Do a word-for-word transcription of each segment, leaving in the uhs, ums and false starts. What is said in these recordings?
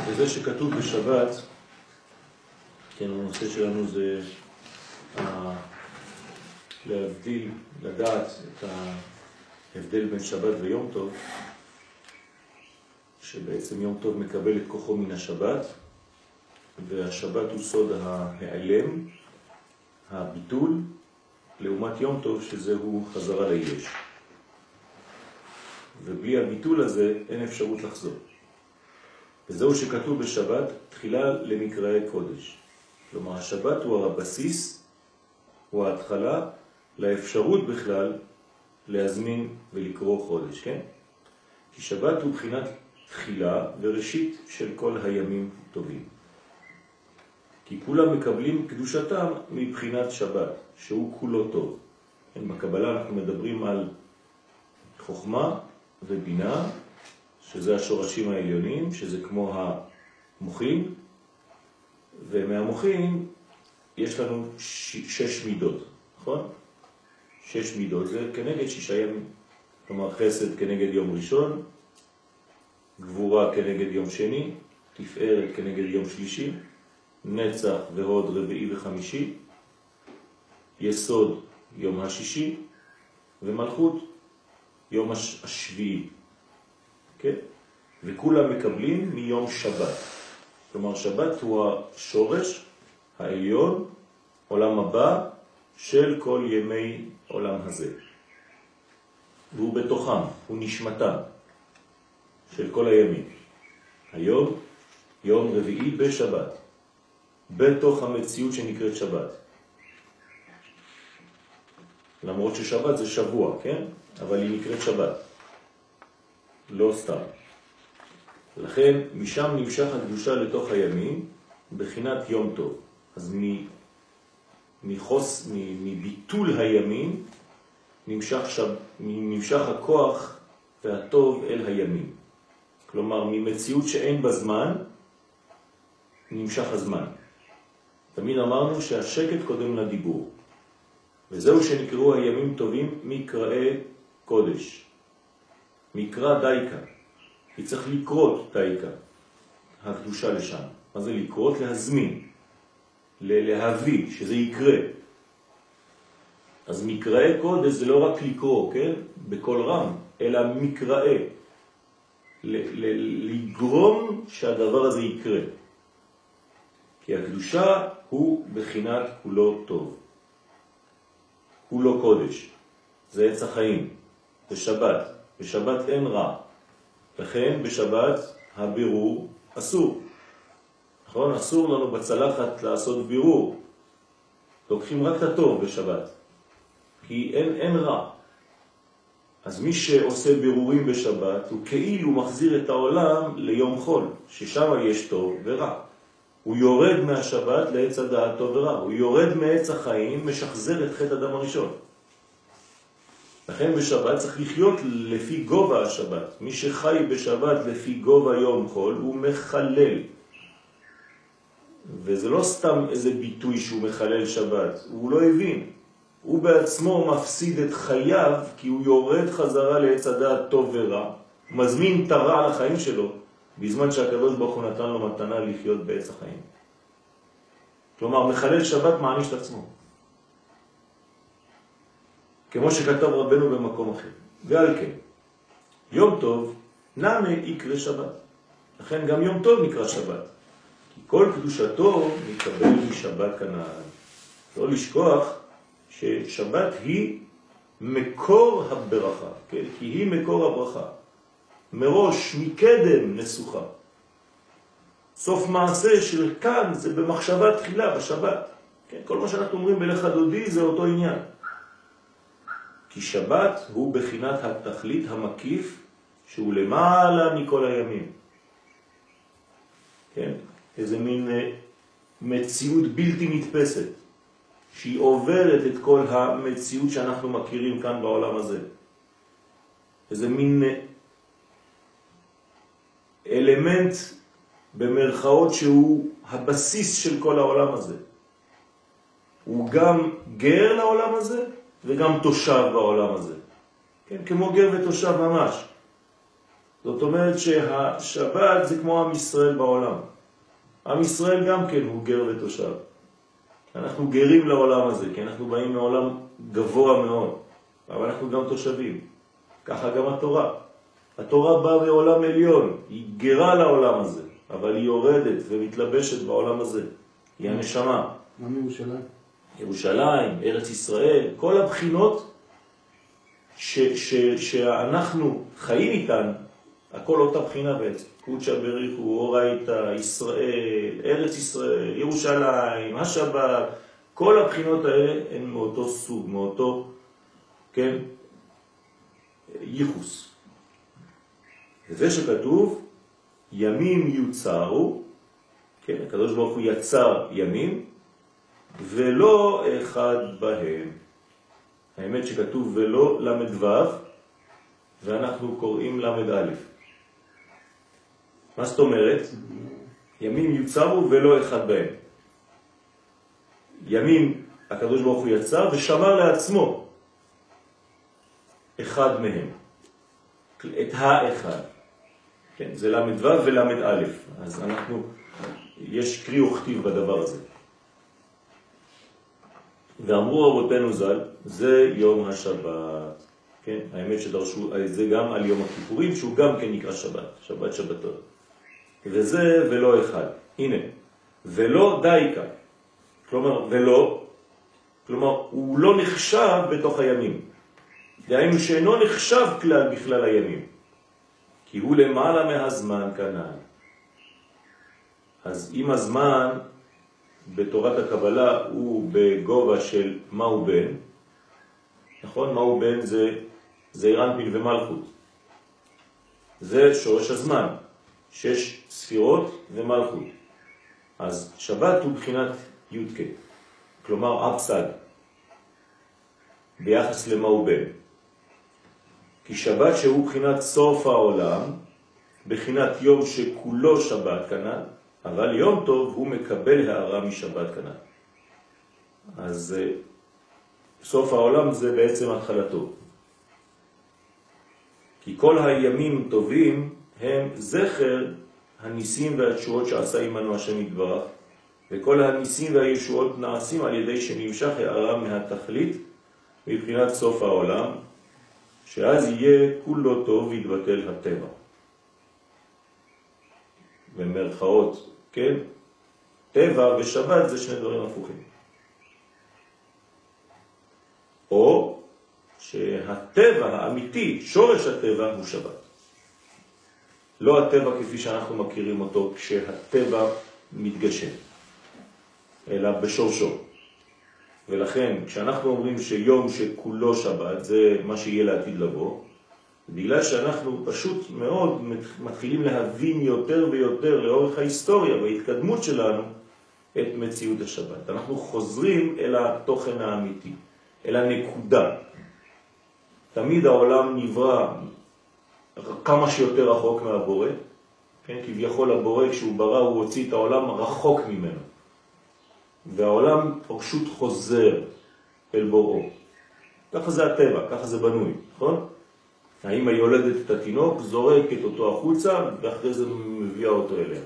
וזה שכתוב בשבת, כן, הנושא שלנו זה ה... להבדיל, לדעת את ההבדל בין שבת ויום טוב, שבעצם יום טוב מקבל את כוחו מן השבת, והשבת הוא סוד ההיעלם, הביטול, לעומת יום טוב שזהו חזרה ליש. ובלי הביטול הזה אין אפשרות לחזור. וזהו שכתוב בשבת, תחילה למקראי קודש. כלומר, השבת הוא הבסיס, הוא ההתחלה, לאפשרות בכלל להזמין ולקרוא חודש, כן? כי שבת הוא בחינת תחילה וראשית של כל הימים טובים. כי כולם מקבלים קדושתם מבחינת שבת, שהוא כולו טוב. כן, בקבלה אנחנו מדברים על חוכמה ובינה, שזה השורשים העליונים, שזה כמו המוחים, ומהמוחים יש לנו ש... שש מידות, נכון? שש מידות זה כנגד שישה ימים. כלומר חסד כנגד יום ראשון, גבורה כנגד יום שני, תפארת כנגד יום שלישי, נצח והוד רביעי וחמישי, יסוד יום השישי, ומלכות יום הש... השביעי. כן? וכולם מקבלים מיום שבת. כלומר שבת הוא השורש העליון, עולם הבא, של כל ימי עולם הזה. והוא בתוכם, הוא נשמתם של כל הימים. היום, יום רביעי בשבת, בתוך המציאות שנקראת שבת. למרות ששבת זה שבוע, כן? אבל היא נקראת שבת. לא סתם. לכן משם נמשך הקדושה לתוך הימים בחינת יום טוב. אז מחוס, מביטול הימים נמשך, שב, נמשך הכוח והטוב אל הימים. כלומר ממציאות שאין בזמן נמשך הזמן. תמיד אמרנו שהשקט קודם לדיבור. וזהו שנקראו הימים טובים מקראי קודש. מקרא דייקה. כי צריך לקרות דייקה. הקדושה לשם. מה זה לקרות? להזמין. להביא, שזה יקרה. אז מקראי קודש זה לא רק לקרוא, כן? בכל רם, אלא מקראי. לגרום שהדבר הזה יקרה. כי הקדושה הוא בחינת כולו טוב. כולו קודש. זה עץ החיים. בשבת. בשבת אין רע. לכן בשבת הבירור אסור. נכון? אסור לנו בצלחת לעשות בירור. לוקחים רק את הטוב בשבת. כי אין, אין רע. אז מי שעושה בירורים בשבת הוא כאילו מחזיר את העולם ליום חול. ששם יש טוב ורע. הוא יורד מהשבת לעץ הדעת טוב ורע. הוא יורד מעץ החיים, משחזר את חטא אדם הראשון. לכן בשבת צריך לחיות לפי גובה השבת. מי שחי בשבת לפי גובה יום חול הוא מחלל. וזה לא סתם איזה ביטוי שהוא מחלל שבת. הוא לא הבין. הוא בעצמו מפסיד את חייו כי הוא יורד חזרה לעץ הדעת טוב ורע. מזמין את הרע לחיים שלו. בזמן שהקדוש ברוך הוא נתן לו מתנה לחיות בעץ החיים. כלומר, מחלל שבת מעניש את עצמו. כמו שכתב רבנו במקום אחר. ועל כן, יום טוב נמי יקרא שבת. לכן גם יום טוב נקרא שבת. כי כל קדושתו מקבל משבת כנען. לא לשכוח ששבת היא מקור הברכה. כן? כי היא מקור הברכה. מראש, מקדם נסוכה. סוף מעשה של כאן זה במחשבה תחילה, בשבת. כן? כל מה שאנחנו אומרים בלך דודי זה אותו עניין. כי שבת הוא בחינת התכלית המקיף שהוא למעלה מכל הימים. כן? איזה מין מציאות בלתי נתפסת שהיא עוברת את כל המציאות שאנחנו מכירים כאן בעולם הזה. איזה מין אלמנט במרכאות שהוא הבסיס של כל העולם הזה. הוא גם גר לעולם הזה וגם תושב בעולם הזה. כן, כמו גר ותושב ממש. זאת אומרת שהשבת זה כמו עם ישראל בעולם. עם ישראל גם כן הוא גר ותושב. אנחנו גרים לעולם הזה, כי אנחנו באים מעולם גבוה מאוד, אבל אנחנו גם תושבים. ככה גם התורה. התורה באה מעולם עליון, היא גרה לעולם הזה, אבל היא יורדת ומתלבשת בעולם הזה. היא הנשמה. מה מירושלים? ירושלים, ארץ ישראל, כל הבחינות ש, ש, שאנחנו חיים איתן, הכל אותה בחינה בעצם. קודשא בריחו, אורייתא, ישראל, ארץ ישראל, ירושלים, השבת, כל הבחינות האלה הן מאותו סוג, מאותו, כן, ייחוס. וזה שכתוב, ימים יוצרו, כן, הקדוש ברוך הוא יצר ימים, ולא אחד בהם. האמת שכתוב ולא למד ו' ואנחנו קוראים למד א'. מה זאת אומרת? ימים יוצרו ולא אחד בהם. ימים הקדוש ברוך הוא יצר ושמר לעצמו אחד מהם. את האחד. כן, זה למד ו' ולמד א'. אז אנחנו, יש קרי וכתיב בדבר הזה. ואמרו רבותינו ז"ל, זה יום השבת. כן, האמת שדרשו זה גם על יום הכיפורים, שהוא גם כן נקרא שבת, שבת שבתות. וזה ולא אחד. הנה, ולא דייקה. כלומר, ולא, כלומר, הוא לא נחשב בתוך הימים. דהיינו שאינו נחשב כלל בכלל הימים. כי הוא למעלה מהזמן כנען. אז אם הזמן בתורת הקבלה הוא בגובה של מהו בן, נכון? מהו בן זה זעיר אנפין ומלכות. זה שורש הזמן, שש ספירות ומלכות. אז שבת הוא בחינת יודקה, כלומר אפסד, ביחס למהו בן. כי שבת שהוא בחינת סוף העולם, בחינת יום שכולו שבת כנ"ל, אבל יום טוב הוא מקבל הערה משבת כנ"ל. אז סוף העולם זה בעצם התחלתו. כי כל הימים טובים הם זכר הניסים והתשועות שעשה עמנו השם יתברך, וכל הניסים והישועות נעשים על ידי שנמשך הערה מהתכלית מבחינת סוף העולם, שאז יהיה כולו טוב ויתבטל הטבע. במרכאות, כן? טבע ושבת זה שני דברים הפוכים. או שהטבע האמיתי, שורש הטבע הוא שבת. לא הטבע כפי שאנחנו מכירים אותו כשהטבע מתגשם, אלא בשורשו. ולכן כשאנחנו אומרים שיום שכולו שבת זה מה שיהיה לעתיד לבוא, בגלל שאנחנו פשוט מאוד מתחילים להבין יותר ויותר לאורך ההיסטוריה וההתקדמות שלנו את מציאות השבת. אנחנו חוזרים אל התוכן האמיתי, אל הנקודה. תמיד העולם נברא כמה שיותר רחוק מהבורא, כן? כביכול הבורא כשהוא ברא הוא הוציא את העולם רחוק ממנו. והעולם פשוט חוזר אל בוראו. ככה זה הטבע, ככה זה בנוי, נכון? האמא יולדת את התינוק, זורקת אותו החוצה, ואחרי זה מביאה אותו אליה.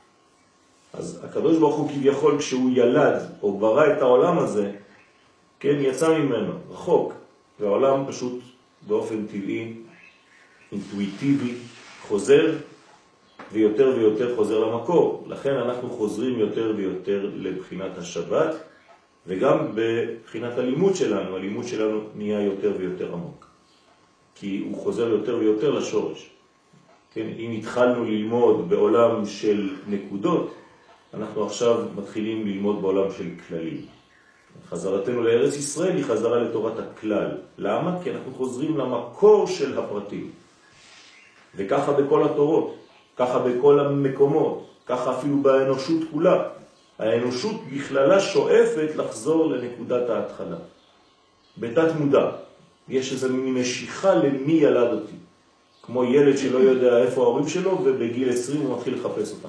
אז הקדוש ברוך הוא כביכול כשהוא ילד או ברא את העולם הזה, כן, יצא ממנו, רחוק, והעולם פשוט באופן טבעי, אינטואיטיבי, חוזר, ויותר ויותר חוזר למקור. לכן אנחנו חוזרים יותר ויותר לבחינת השבת, וגם בבחינת הלימוד שלנו, הלימוד שלנו נהיה יותר ויותר עמוק. כי הוא חוזר יותר ויותר לשורש. כן, אם התחלנו ללמוד בעולם של נקודות, אנחנו עכשיו מתחילים ללמוד בעולם של כללים. חזרתנו לארץ ישראל היא חזרה לתורת הכלל. למה? כי אנחנו חוזרים למקור של הפרטים. וככה בכל התורות, ככה בכל המקומות, ככה אפילו באנושות כולה. האנושות בכללה שואפת לחזור לנקודת ההתחלה. בתת מודע. יש איזו משיכה למי ילד אותי. כמו ילד שלא יודע איפה ההורים שלו, ובגיל עשרים הוא מתחיל לחפש אותם.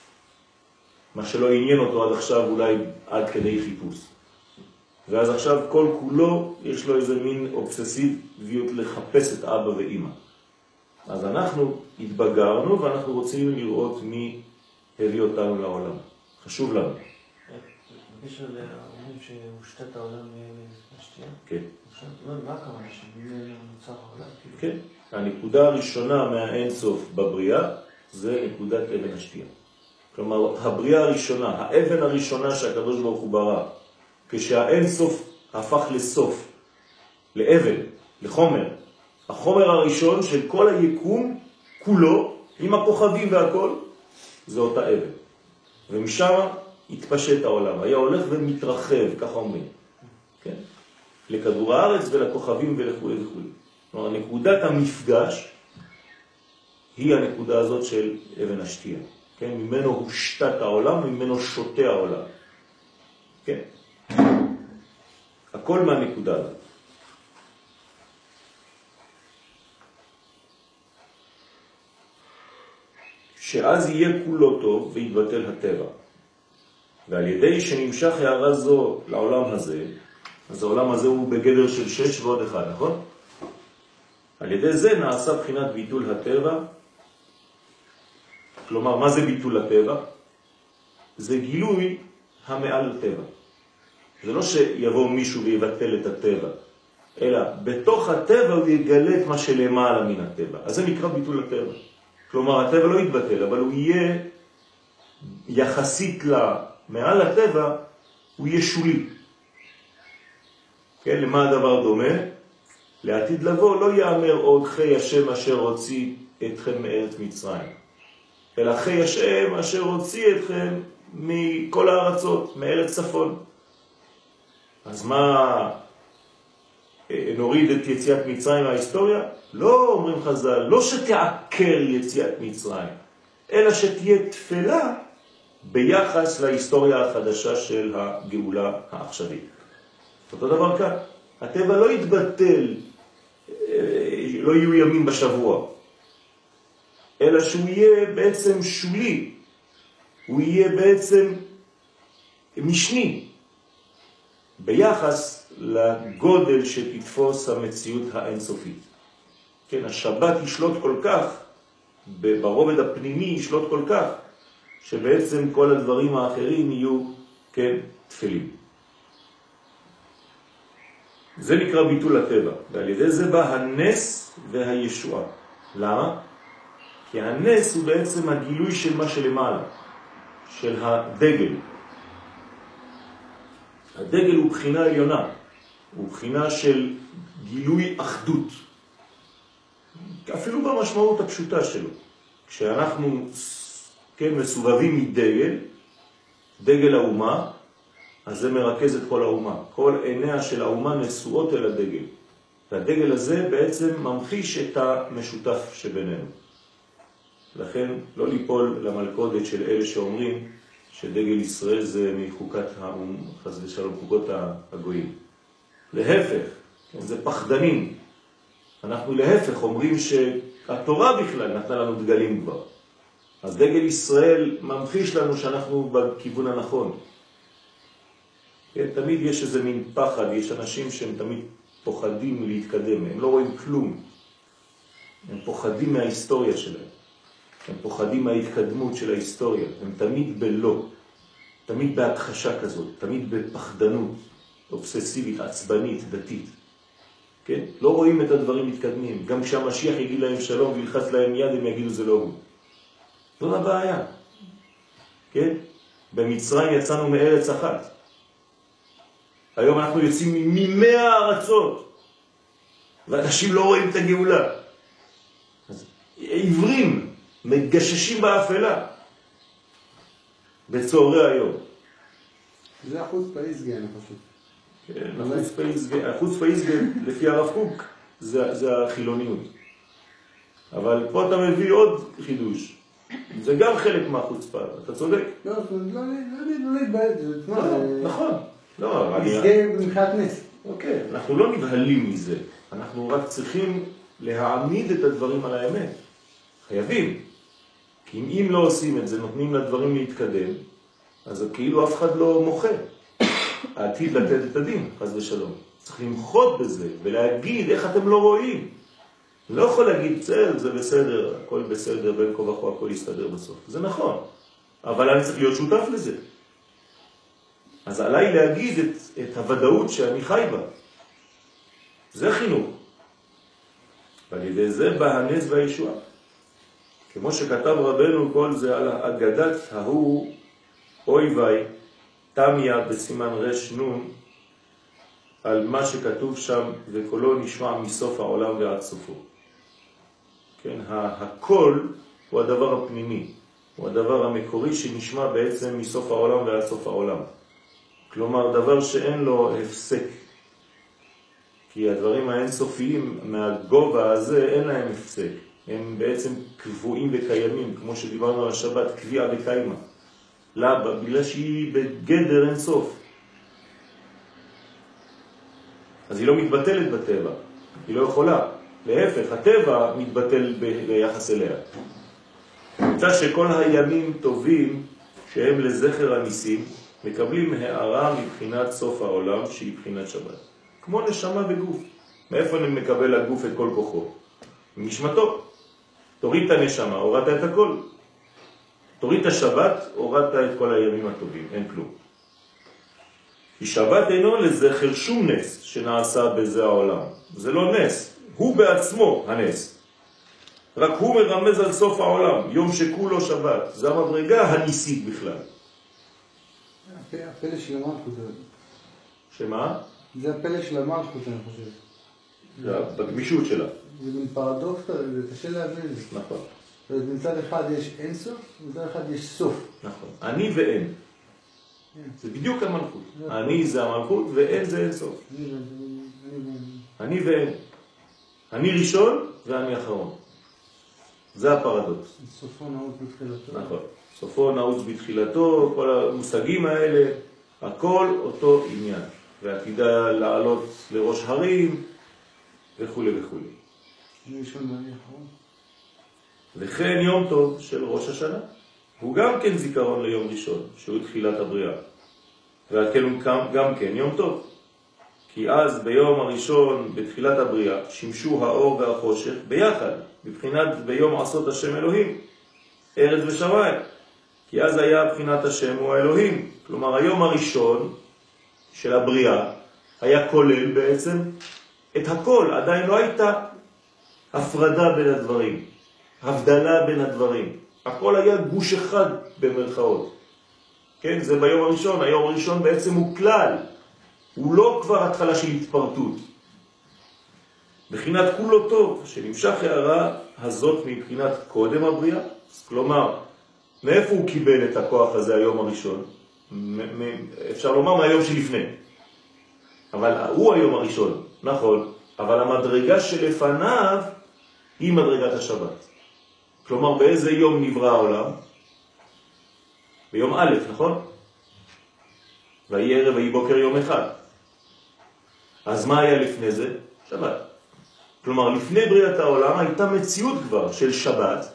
מה שלא עניין אותו עד עכשיו, אולי עד כדי חיפוש. ואז עכשיו כל כולו יש לו איזה מין אובססיביות לחפש את אבא ואמא. אז אנחנו התבגרנו ואנחנו רוצים לראות מי הביא אותנו לעולם. חשוב לנו. בקשר לאומרים שהושתת העולם מהשתייה? כן. מה הכוונה שמי נוצר העולם? כן. הנקודה הראשונה מהאין סוף בבריאה זה נקודת אבן השתייה. כלומר, הבריאה הראשונה, האבן הראשונה שהקדוש ברוך הוא ברא, כשהאין סוף הפך לסוף, לאבן, לחומר, החומר הראשון של כל היקום כולו, עם הכוכבים והכל, זה אותה אבן. ומשם התפשט העולם, היה הולך ומתרחב, ככה אומרים, כן? לכדור הארץ ולכוכבים ולכו' וכו'. כלומר, נקודת המפגש היא הנקודה הזאת של אבן השתייה. כן? ממנו הושתת העולם, ממנו שותה העולם. כן? הכל מהנקודה הזאת. שאז יהיה כולו טוב ויתבטל הטבע. ועל ידי שנמשך הערה זו לעולם הזה, אז העולם הזה הוא בגדר של שש ועוד אחד, נכון? על ידי זה נעשה בחינת ביטול הטבע. כלומר, מה זה ביטול הטבע? זה גילוי המעל הטבע. זה לא שיבוא מישהו ויבטל את הטבע, אלא בתוך הטבע הוא יגלה את מה שלמעלה מן הטבע. אז זה נקרא ביטול הטבע. כלומר, הטבע לא יתבטל, אבל הוא יהיה יחסית לה, מעל הטבע, הוא יהיה שולי. כן, למה הדבר דומה? לעתיד לבוא לא יאמר עוד חי השם אשר הוציא אתכם מארץ מצרים, אלא חי השם אשר הוציא אתכם מכל הארצות, מארץ צפון. אז מה, נוריד את יציאת מצרים מההיסטוריה? לא, אומרים חז"ל, לא שתעקר יציאת מצרים, אלא שתהיה תפלה ביחס להיסטוריה החדשה של הגאולה העכשווית. אותו דבר כאן, הטבע לא יתבטל, לא יהיו ימים בשבוע, אלא שהוא יהיה בעצם שולי, הוא יהיה בעצם משני, ביחס לגודל שתתפוס המציאות האינסופית. כן, השבת ישלוט כל כך, ברובד הפנימי ישלוט כל כך, שבעצם כל הדברים האחרים יהיו, כן, תפלים. זה נקרא ביטול הטבע, ועל ידי זה בא הנס והישועה. למה? כי הנס הוא בעצם הגילוי של מה שלמעלה, של הדגל. הדגל הוא בחינה עליונה, הוא בחינה של גילוי אחדות. אפילו במשמעות הפשוטה שלו. כשאנחנו, כן, מסובבים מדגל, דגל האומה, אז זה מרכז את כל האומה. כל עיניה של האומה נשואות אל הדגל. והדגל הזה בעצם ממחיש את המשותף שבינינו. לכן לא ליפול למלכודת של אלה שאומרים שדגל ישראל זה מחוקת האום, חס ושלום, חוקות הגויים. להפך, כן, זה פחדנים. אנחנו להפך אומרים שהתורה בכלל נתנה לנו דגלים כבר. אז דגל ישראל ממחיש לנו שאנחנו בכיוון הנכון. כן, תמיד יש איזה מין פחד, יש אנשים שהם תמיד פוחדים להתקדם, הם לא רואים כלום. הם פוחדים מההיסטוריה שלהם. הם פוחדים מההתקדמות של ההיסטוריה. הם תמיד בלא, תמיד בהכחשה כזאת, תמיד בפחדנות אובססיבית, עצבנית, דתית. כן? לא רואים את הדברים מתקדמים. גם כשהמשיח יגיד להם שלום וילחץ להם יד, הם יגידו זה לא הוא. זאת הבעיה. כן? במצרים יצאנו מארץ אחת. היום אנחנו יוצאים ממאה הארצות, ואנשים לא רואים את הגאולה. אז עיוורים, מגששים באפלה, בצהרי היום. זה החוץ פאיסגן, אני חושב. כן, החוץ פאיסגן, החוץ פאיסגן, לפי הרב קוק, זה, זה החילוניות. אבל פה אתה מביא עוד חידוש. זה גם חלק מהחוצפה, אתה צודק. לא, לא להתבלט, זה תנוע. נכון. לא, מסגר במחאת נס. אוקיי, אנחנו לא נבהלים מזה. אנחנו רק צריכים להעמיד את הדברים על האמת. חייבים. כי אם לא עושים את זה, נותנים לדברים להתקדם, אז כאילו אף אחד לא מוחה. העתיד לתת את הדין, חס ושלום. צריך למחות בזה ולהגיד איך אתם לא רואים. לא יכול להגיד, זה, זה בסדר, הכל בסדר, בין כה וכה הכל יסתדר בסוף. זה נכון, אבל אני צריך להיות שותף לזה. אז עליי להגיד את, את הוודאות שאני חי בה. זה חינוך. ועל ידי זה בא הנס והישועה. כמו שכתב רבנו כל זה על אגדת ההוא, אוי ואי, תמיה בסימן רש נון, על מה שכתוב שם, וקולו נשמע מסוף העולם ועד סופו. כן, הקול הוא הדבר הפנימי, הוא הדבר המקורי שנשמע בעצם מסוף העולם ועד סוף העולם. כלומר, דבר שאין לו הפסק. כי הדברים האינסופיים מהגובה הזה אין להם הפסק. הם בעצם קבועים וקיימים, כמו שדיברנו על השבת, קביעה וקיימה. למה? בגלל שהיא בגדר אינסוף. אז היא לא מתבטלת בטבע, היא לא יכולה. להפך, הטבע מתבטל ביחס אליה. נמצא שכל הימים טובים שהם לזכר הניסים, מקבלים הערה מבחינת סוף העולם שהיא בחינת שבת. כמו נשמה בגוף. מאיפה מקבל הגוף את כל כוחו? משמתו. תוריד את הנשמה, הורדת את הכל. תוריד את השבת, הורדת את כל הימים הטובים, אין כלום. כי שבת אינו לזכר שום נס שנעשה בזה העולם. זה לא נס, הוא בעצמו הנס. רק הוא מרמז על סוף העולם, יום שכולו שבת. זה המדרגה הניסית בכלל. הפלא של המלכות. שמה? זה הפלא של המלכות, אני חושב. זה בגמישות שלה. זה בין פרדוקס, זה קשה להבין את זה. נכון. מצד אחד יש אין סוף, מצד אחד יש סוף. נכון. אני ואין. זה בדיוק המלכות. אני זה המלכות ואין זה אין סוף. אני ואין. אני ראשון ואני אחרון. זה הפרדוקס. סופו נעוץ בתחילתו. נכון. סופו נעוץ בתחילתו, כל המושגים האלה, הכל אותו עניין. ועתידה לעלות לראש הרים וכו' וכו'. אני ראשון ואני אחרון. וכן יום טוב של ראש השנה. הוא גם כן זיכרון ליום ראשון, שהוא תחילת הבריאה. ועל כן הוא גם כן יום טוב. כי אז ביום הראשון, בתחילת הבריאה, שימשו האור והחושך ביחד, בבחינת ביום עשות השם אלוהים, ארץ ושמיים. כי אז היה בחינת השם הוא האלוהים. כלומר, היום הראשון של הבריאה היה כולל בעצם את הכל. עדיין לא הייתה הפרדה בין הדברים, הבדלה בין הדברים. הכל היה גוש אחד במרכאות. כן, זה ביום הראשון. היום הראשון בעצם הוא כלל. הוא לא כבר התחלה של התפרטות. בחינת כולו טוב, שנמשך הערה הזאת מבחינת קודם הבריאה. כלומר, מאיפה הוא קיבל את הכוח הזה היום הראשון? אפשר לומר מהיום שלפני. אבל הוא היום הראשון, נכון. אבל המדרגה שלפניו היא מדרגת השבת. כלומר, באיזה יום נברא העולם? ביום א', נכון? והיא ערב והיא בוקר יום אחד. אז מה היה לפני זה? שבת. כלומר, לפני בריאת העולם הייתה מציאות כבר של שבת,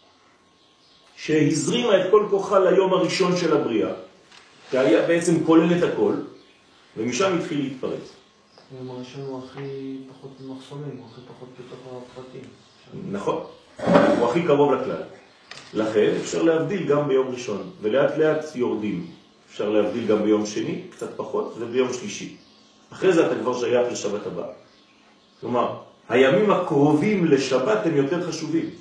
שהזרימה את כל כוחה ליום הראשון של הבריאה, שהיה בעצם כולל את הכל, ומשם התחיל להתפרץ. היום הראשון הוא הכי פחות מחסומים, הוא הכי פחות בתוך הפרטים. נכון, הוא הכי קרוב לכלל. לכן אפשר להבדיל גם ביום ראשון, ולאט לאט יורדים. אפשר להבדיל גם ביום שני, קצת פחות, וביום שלישי. אחרי זה אתה כבר שייך לשבת הבאה. כלומר, הימים הקרובים לשבת הם יותר חשובים.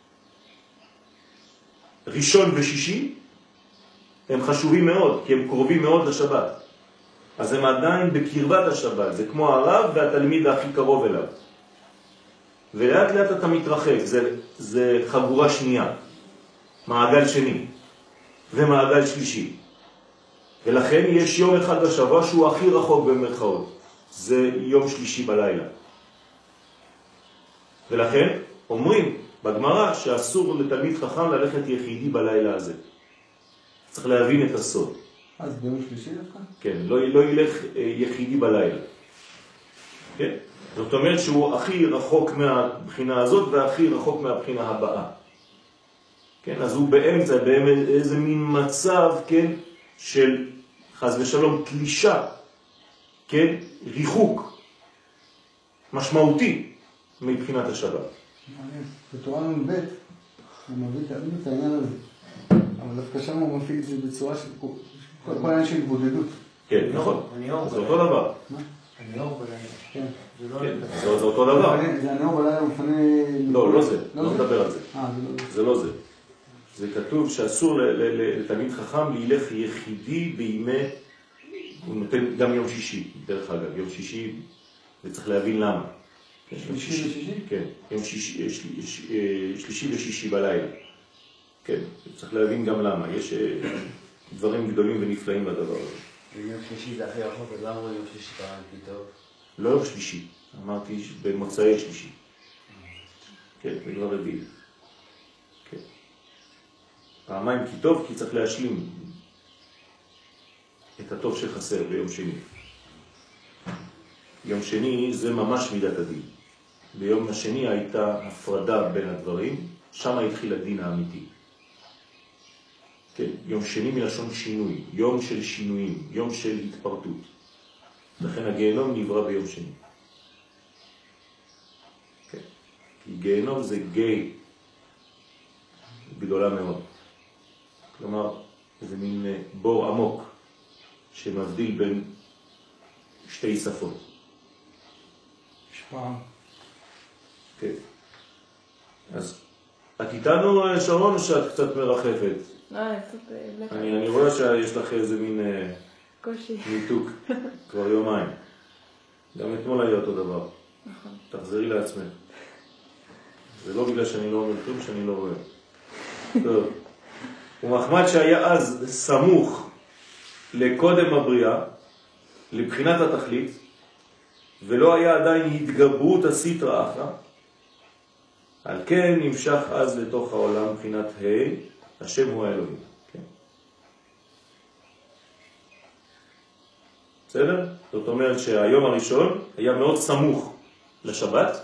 ראשון ושישי הם חשובים מאוד, כי הם קרובים מאוד לשבת. אז הם עדיין בקרבת השבת, זה כמו הרב והתלמיד הכי קרוב אליו. ולאט לאט אתה מתרחק, זה, זה חגורה שנייה, מעגל שני ומעגל שלישי. ולכן יש יום אחד בשבוע שהוא הכי רחוק במרכאות, זה יום שלישי בלילה. ולכן אומרים בגמרא שאסור לתלמיד חכם ללכת יחידי בלילה הזה. צריך להבין את הסוד. אז ביום שלישי דווקא? כן, לא, לא ילך יחידי בלילה. כן? זאת אומרת שהוא הכי רחוק מהבחינה הזאת והכי רחוק מהבחינה הבאה. כן? אז הוא באמצע, באיזה מין מצב, כן, של חס ושלום תלישה, כן, ריחוק משמעותי מבחינת השבת. מעניין. בתורה נ"ב הוא מביא תמיד את העניין הזה. אבל דווקא שם הוא מפעיל את זה בצורה של כל העניין של התבודדות. כן, נכון. זה אותו דבר. מה? הניאור בלילה. כן. זה אותו דבר. זה הניאור בלילה הוא מפנה... לא, לא זה. לא מדבר על זה. אה, זה לא זה. זה לא זה. זה כתוב שאסור לתלמיד חכם להילך יחידי בימי, הוא נותן גם יום שישי, דרך אגב, יום שישי, וצריך להבין למה. שלישי ושישי? כן, יום שלישי ושישי בלילה. כן, צריך להבין גם למה, יש דברים גדולים ונפלאים בדבר הזה. ויום שלישי זה הכי רחוק, אז למה יום שלישי פעם פתאום? לא יום שלישי, אמרתי במוצאי שלישי. כן, זה כבר רביעי. כן. פעמיים כי טוב, כי צריך להשלים את הטוב שחסר ביום שני. יום שני זה ממש מידת הדין. ביום השני הייתה הפרדה בין הדברים, שם התחיל הדין האמיתי. כן, יום שני מלשון שינוי, יום של שינויים, יום של התפרטות. לכן הגיהנום נברא ביום שני. כן. כי גיהנום זה גיא גדולה מאוד. כלומר, זה מין בור עמוק שמבדיל בין שתי שפות. השפעה. כן. אז את איתנו, שרון, או שאת קצת מרחפת? לא, אני קצת... אני, אני רואה שיש לך איזה מין קושי. ניתוק כבר יומיים. גם אתמול היה אותו דבר. נכון. תחזרי לעצמך. זה לא בגלל שאני לא אומר כלום, שאני לא רואה. טוב. ומחמד שהיה אז סמוך לקודם הבריאה, לבחינת התכלית, ולא היה עדיין התגברות הסתרא אחרא, על כן נמשך אז לתוך העולם בחינת ה' השם הוא האלוהים. כן. בסדר? זאת אומרת שהיום הראשון היה מאוד סמוך לשבת,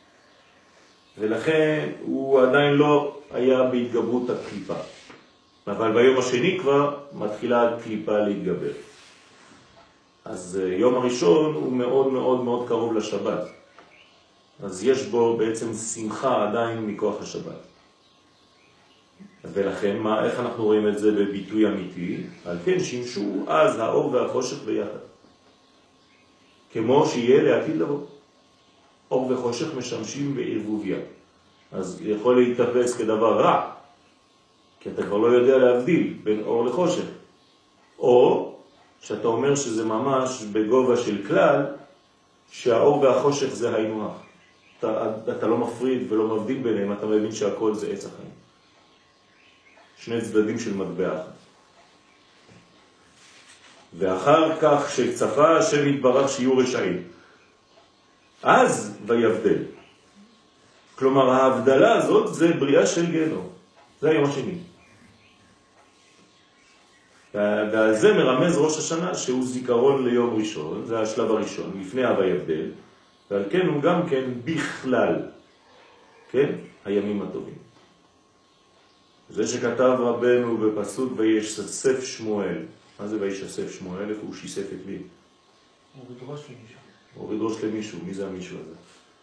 ולכן הוא עדיין לא היה בהתגברות הקליפה. אבל ביום השני כבר מתחילה הקליפה להתגבר. אז יום הראשון הוא מאוד מאוד מאוד קרוב לשבת. אז יש בו בעצם שמחה עדיין מכוח השבת. ולכן, מה, איך אנחנו רואים את זה בביטוי אמיתי? על כן שימשו אז האור והחושך ביחד. כמו שיהיה לעתיד לבוא. אור וחושך משמשים בערבוביה. אז יכול להתאפס כדבר רע, כי אתה כבר לא יודע להבדיל בין אור לחושך. או שאתה אומר שזה ממש בגובה של כלל, שהאור והחושך זה היינו הך. אתה, אתה לא מפריד ולא מבדיל ביניהם, אתה מבין שהכל זה עץ החיים. שני צדדים של מטבע אחד. ואחר כך שצפה השם יתברך שיהיו רשעים. אז ויבדל. כלומר, ההבדלה הזאת זה בריאה של גיהנום. זה היום השני. ועל זה מרמז ראש השנה שהוא זיכרון ליום ראשון, זה השלב הראשון, לפני הויבדל, ועל כן הוא גם כן בכלל, כן, הימים הטובים. זה שכתב רבנו בפסוק וישסף שמואל, מה זה וישסף שמואל? איפה הוא שיסף את מי? הוריד ראש למישהו. הוריד ראש למישהו, מי זה המישהו הזה?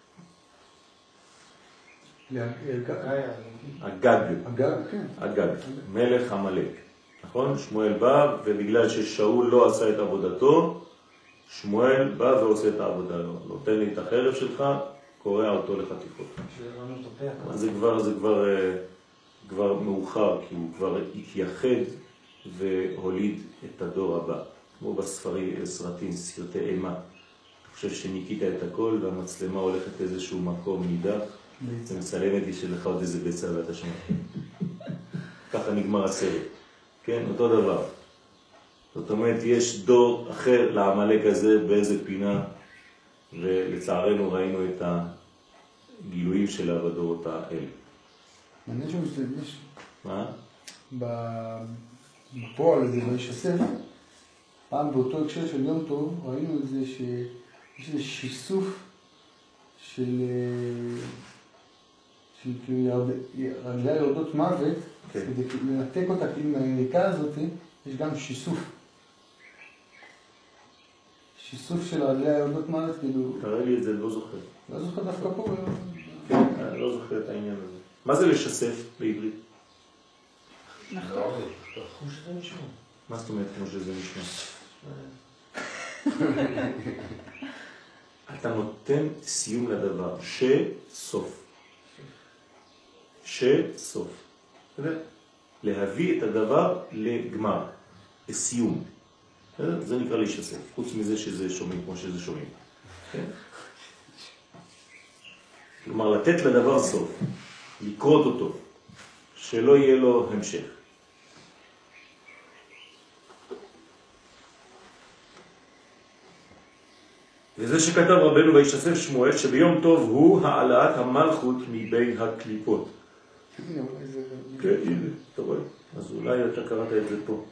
הגג. הגג, כן. הגג, מלך המלך. נכון? שמואל בא, ובגלל ששאול לא עשה את עבודתו, שמואל בא ועושה את העבודה לו. נותן לי את החרב שלך, קורע אותו לחתיכות. אז זה כבר, זה כבר, כבר מאוחר, כי הוא כבר התייחד והוליד את הדור הבא. כמו בספרי, סרטים, סרטי אימה. אני חושב שניקית את הכל, והמצלמה הולכת איזשהו מקום נידח, ומצלמת לי שלך עוד איזה ביצה ואתה שומע. ככה נגמר הסרט. כן, אותו דבר. זאת אומרת, יש דור אחר לעמלק הזה באיזה פינה, ולצערנו ראינו את הגילויים שלה בדורות האלה. מעניין שהוא משתמש. מה? בפועל הזה, בישסף, פעם באותו הקשר של יום טוב, ראינו את זה שיש איזה שיסוף של של רגלי יורדות מוות, כדי לנתק אותה עם היריקה הזאת, יש גם שיסוף. שיסוף של רגלי יורדות מוות, כאילו... תראה לי את זה, לא זוכר. לא זוכר דווקא פה. כן, אני לא זוכר את העניין הזה. מה זה לשסף בעברית? נכון. כמו שזה נשמע. מה זאת אומרת כמו שזה נשמע? אתה נותן סיום לדבר, שסוף. שסוף. להביא את הדבר לגמר, לסיום. זה נקרא להישסף, חוץ מזה שזה שומעים כמו שזה שומעים. כלומר, לתת לדבר סוף, לקרות אותו, שלא יהיה לו המשך. וזה שכתב רבנו וישסף שמואל, שביום טוב הוא העלאת המלכות מבין הקליפות. כן, הנה, אתה רואה? אז אולי אתה קראת את זה פה.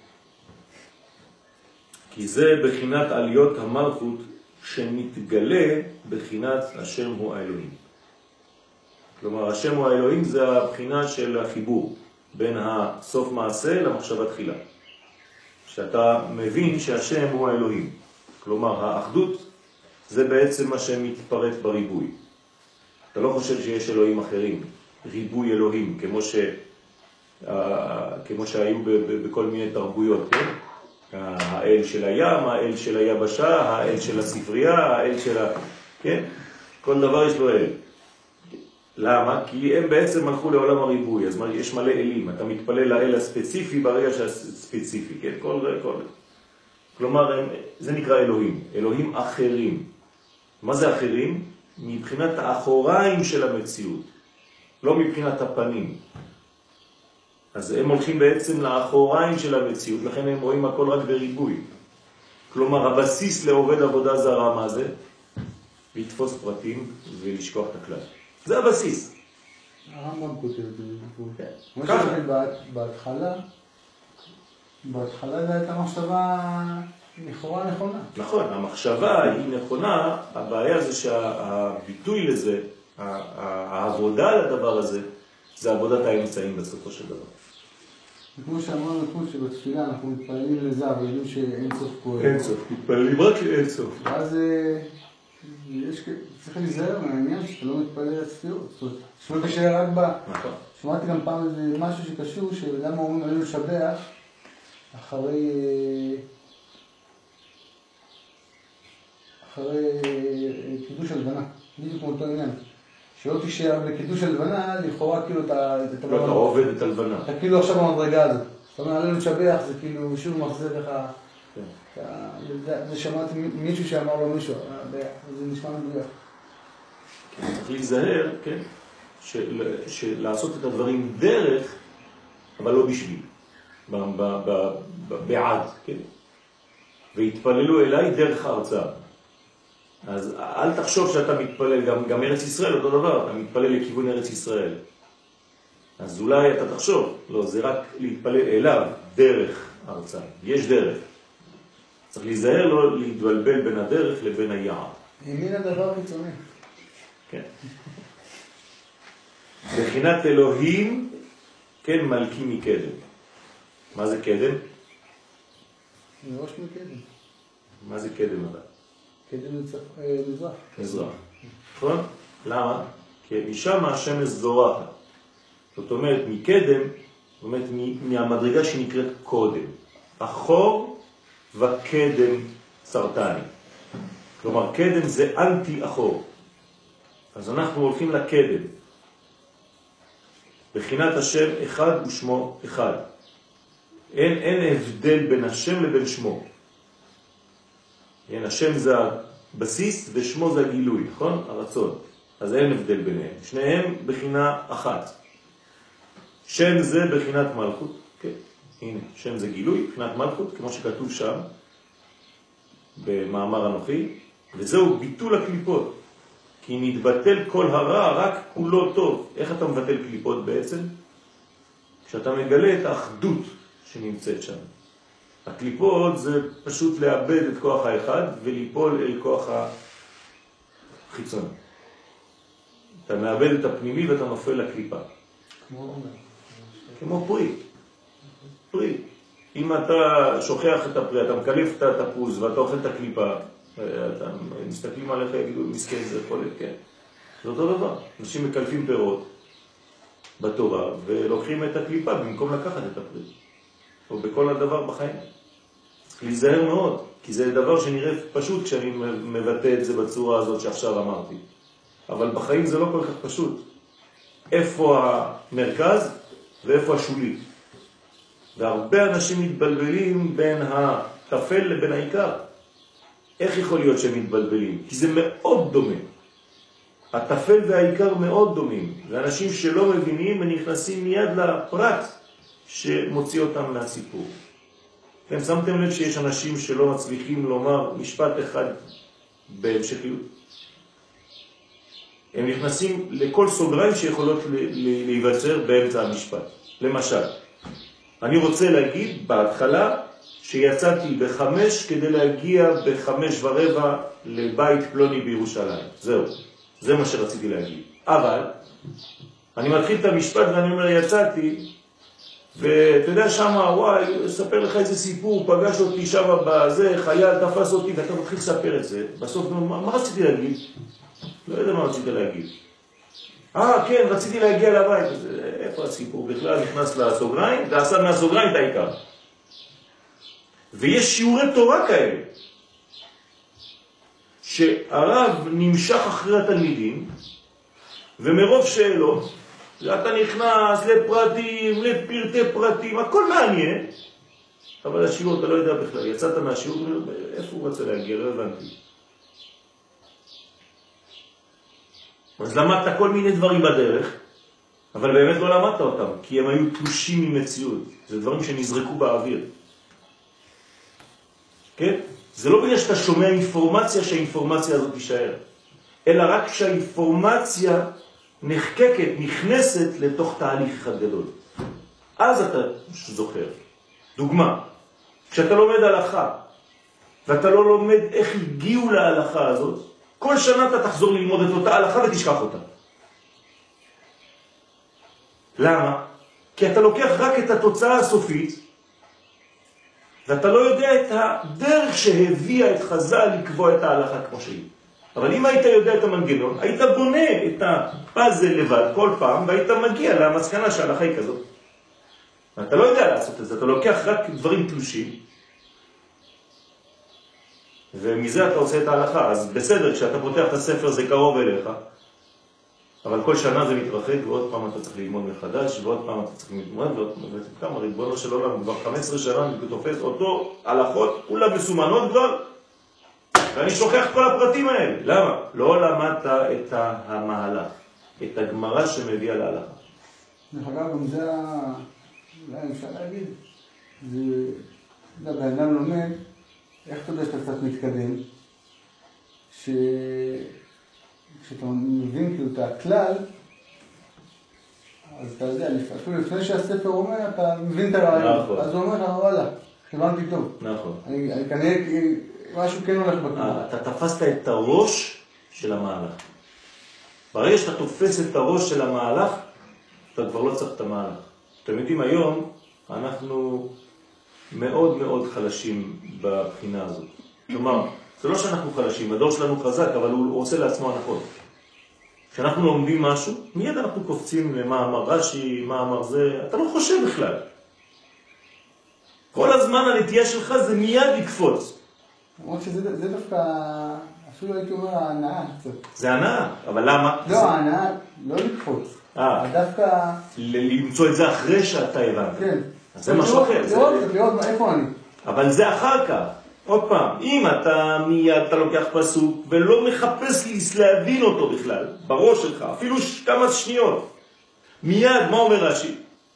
כי זה בחינת עליות המלכות שמתגלה בחינת השם הוא האלוהים. כלומר, השם הוא האלוהים זה הבחינה של החיבור בין הסוף מעשה למחשבה תחילה. שאתה מבין שהשם הוא האלוהים. כלומר, האחדות זה בעצם מה שמתפרט בריבוי. אתה לא חושב שיש אלוהים אחרים, ריבוי אלוהים, כמו, ש, כמו שהיו ב, ב, בכל מיני תרבויות, כן? האל של הים, האל של היבשה, האל של הספרייה, האל של ה... כן? כל דבר יש לו אל. למה? כי הם בעצם הלכו לעולם הריבוי, אז יש מלא אלים. אתה מתפלל לאל הספציפי ברגע שהספציפי, כן? כל, כל... כלומר, זה נקרא אלוהים, אלוהים אחרים. מה זה אחרים? מבחינת האחוריים של המציאות, לא מבחינת הפנים. אז הם הולכים בעצם לאחוריים של המציאות, לכן הם רואים הכל רק בריבוי. כלומר, הבסיס לעובד עבודה זרה, מה זה? לתפוס פרטים ולשכוח את הכלל. זה הבסיס. הרמב"ם כותב את זה. כמו שאומרים בהתחלה, בהתחלה זו הייתה מחשבה לכאורה נכונה. נכון, המחשבה היא נכונה, הבעיה זה שהביטוי לזה, העבודה לדבר הזה, זה עבודת האמצעים בסופו של דבר. כמו שאמרנו, כמו שבתפילה אנחנו מתפללים לזה, אבל יודעים שאין סוף פועל. אין סוף, מתפללים רק לאין סוף. ואז יש, צריך להיזהר מהעניין שאתה לא מתפלל לצפיות. זאת אומרת, שלא תשאר רק בה. נכון. שמעתי גם פעם איזה משהו שקשור, שלמה אומרים עלינו לשבח, אחרי, אחרי קידוש הלבנה, בדיוק כמו אותו עניין. שלא תישאר בקידוש הלבנה, לכאורה כאילו אתה... לא, אתה עובד את הלבנה. אתה כאילו עכשיו במדרגה הזאת. זאת אומרת, עלינו לשבח, זה כאילו שוב מחזיר לך... זה שמעתי מישהו שאמר לו מישהו, זה נשמע מדויק. צריך להיזהר, כן, שלעשות את הדברים דרך, אבל לא בשביל. בעד, כן? והתפללו אליי דרך ההרצאה. אז אל תחשוב שאתה מתפלל, גם, גם ארץ ישראל אותו דבר, אתה מתפלל לכיוון ארץ ישראל. אז אולי אתה תחשוב, לא, זה רק להתפלל אליו דרך ההרצאה. יש דרך. צריך להיזהר לא להתבלבל בין הדרך לבין היעד. ימין הדבר חיצוני. כן. בחינת אלוהים, כן, מלכי מקדם. מה זה קדם? מראש מקדם. מה זה קדם אבל? קדם מזרח. מזרח. נכון? למה? כי משם השמש זורחת. זאת אומרת, מקדם, זאת אומרת, מהמדרגה שנקראת קודם. אחור וקדם סרטני. כלומר, קדם זה אנטי אחור. אז אנחנו הולכים לקדם. בחינת השם אחד ושמו אחד. אין, אין הבדל בין השם לבין שמו. אין, השם זה הבסיס ושמו זה הגילוי, נכון? הרצון. אז אין הבדל ביניהם. שניהם בחינה אחת. שם זה בחינת מלכות. כן. הנה, שם זה גילוי, בחינת מלכות, כמו שכתוב שם, במאמר אנוכי, וזהו ביטול הקליפות. כי מתבטל כל הרע, רק כולו טוב. איך אתה מבטל קליפות בעצם? כשאתה מגלה את האחדות שנמצאת שם. הקליפות זה פשוט לאבד את כוח האחד וליפול אל כוח החיצון. אתה מאבד את הפנימי ואתה נופל לקליפה. כמו עומר. כמו פרי. פרי. אם אתה שוכח את הפרי, אתה מקלף את התפוז ואתה אוכל את הקליפה, אתה מסתכלים עליך, יגידו, מסכן, זה חולת, כן. זה אותו דבר. אנשים מקלפים פירות בתורה ולוקחים את הקליפה במקום לקחת את הפרי. או בכל הדבר בחיים. צריך להיזהר מאוד, כי זה דבר שנראה פשוט כשאני מבטא את זה בצורה הזאת שעכשיו אמרתי. אבל בחיים זה לא כל כך פשוט. איפה המרכז ואיפה השולי. והרבה אנשים מתבלבלים בין התפל לבין העיקר. איך יכול להיות שהם מתבלבלים? כי זה מאוד דומה. התפל והעיקר מאוד דומים. ואנשים שלא מבינים ונכנסים מיד לפרט שמוציא אותם מהסיפור. אתם שמתם לב שיש אנשים שלא מצליחים לומר משפט אחד בהמשכיות? הם נכנסים לכל סוגריים שיכולות להיווצר באמצע המשפט. למשל, אני רוצה להגיד בהתחלה שיצאתי בחמש כדי להגיע בחמש ורבע לבית פלוני בירושלים. זהו, זה מה שרציתי להגיד. אבל אני מתחיל את המשפט ואני אומר יצאתי, ואתה יודע שמה, וואי, אספר לך איזה סיפור, פגש אותי שמה בזה, חייל תפס אותי, ואתה מתחיל לספר את זה. בסוף, מה, מה רציתי להגיד? לא יודע מה רציתי להגיד. אה, כן, רציתי להגיע לבית. איפה הסיפור? בכלל נכנס לסוגריים, ועשה מהסוגריים את העיקר. ויש שיעורי תורה כאלה, שהרב נמשך אחרי התלמידים, ומרוב שאלות, אתה נכנס לפרטים, לפרטי פרטים, הכל מעניין, אבל השיעור אתה לא יודע בכלל, יצאת מהשיעור, איפה הוא רוצה להגיע? לא הבנתי. אז למדת כל מיני דברים בדרך, אבל באמת לא למדת אותם, כי הם היו תלושים ממציאות. זה דברים שנזרקו באוויר. כן? זה לא בגלל שאתה שומע אינפורמציה שהאינפורמציה הזאת תישאר, אלא רק שהאינפורמציה נחקקת, נכנסת לתוך תהליך אחד גדול. אז אתה זוכר. דוגמה, כשאתה לומד הלכה, ואתה לא לומד איך הגיעו להלכה הזאת, כל שנה אתה תחזור ללמוד את אותה הלכה ותשכח אותה. למה? כי אתה לוקח רק את התוצאה הסופית, ואתה לא יודע את הדרך שהביאה את חז"ל לקבוע את ההלכה כמו שהיא. אבל אם היית יודע את המנגנון, היית בונה את הפאזל לבד כל פעם, והיית מגיע למסקנה שההלכה היא כזאת. אתה לא יודע לעשות את זה, אתה לוקח רק דברים תלושים, ומזה אתה עושה את ההלכה. אז בסדר, כשאתה פותח את הספר זה קרוב אליך, אבל כל שנה זה מתרחק, ועוד פעם אתה צריך ללמוד מחדש, ועוד פעם אתה צריך ללמוד, ועוד פעם, כמה ריבונו של עולם, כבר חמש עשרה שנה אני תופס אותו הלכות, כולה מסומנות כבר, ואני שוכח כל הפרטים האלה. למה? לא למדת את המהלך, את הגמרא שמביאה להלכה. דרך אגב, גם זה, אולי אפשר להגיד, זה, אתה יודע, באדם לומד, איך אתה יודע שאתה קצת מתקדם? ש... כשאתה מבין כאילו את הכלל, אז אתה יודע, אפילו לפני שהספר אומר, אתה מבין את הרעיון. אז הוא אומר לך, וואלה, הבנתי טוב. נכון. אני, אני כנראה, משהו כן הולך בכלל. אתה תפסת את הראש של המהלך. ברגע שאתה תופס את הראש של המהלך, אתה כבר לא צריך את המהלך. אתם יודעים, היום אנחנו מאוד מאוד חלשים בבחינה הזאת. כלומר, זה לא שאנחנו חלשים, הדור שלנו חזק, אבל הוא, הוא עושה לעצמו הנחות. כשאנחנו לומדים משהו, מיד אנחנו קופצים למה אמר רש"י, מה אמר זה, אתה לא חושב בכלל. כל הזמן הנטייה שלך זה מיד לקפוץ. למרות שזה זה דווקא, אפילו הייתי אומר ההנאה קצת. זה הנאה, אבל למה? לא, זה... ההנאה לא לקפוץ. אה, דווקא... ל- למצוא את זה אחרי שאתה הבנת. כן. אז זה משהו אחר. לראות, לראות איפה אני. אבל זה אחר כך. עוד פעם, אם אתה מיד, אתה לוקח פסוק ולא מחפש להבין אותו בכלל, בראש שלך, אפילו כמה שניות, מיד, מה אומר רש"י?